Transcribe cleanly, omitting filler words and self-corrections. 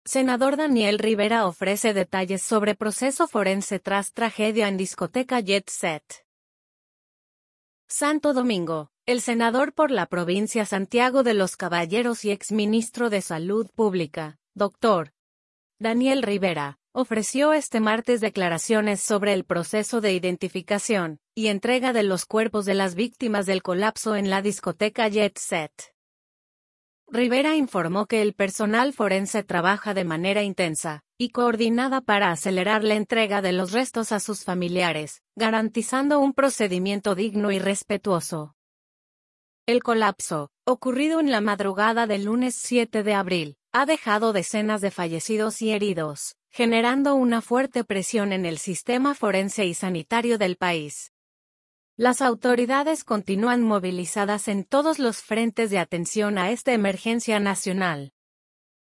Senador Daniel Rivera ofrece detalles sobre proceso forense tras tragedia en discoteca Jet Set. Santo Domingo. El senador por la provincia Santiago de los Caballeros y exministro de Salud Pública, Dr. Daniel Rivera, ofreció este martes declaraciones sobre el proceso de identificación y entrega de los cuerpos de las víctimas del colapso en la discoteca Jet Set. Rivera informó que el personal forense trabaja de manera intensa y coordinada para acelerar la entrega de los restos a sus familiares, garantizando un procedimiento digno y respetuoso. El colapso, ocurrido en la madrugada del lunes 7 de abril, ha dejado decenas de fallecidos y heridos, generando una fuerte presión en el sistema forense y sanitario del país. Las autoridades continúan movilizadas en todos los frentes de atención a esta emergencia nacional.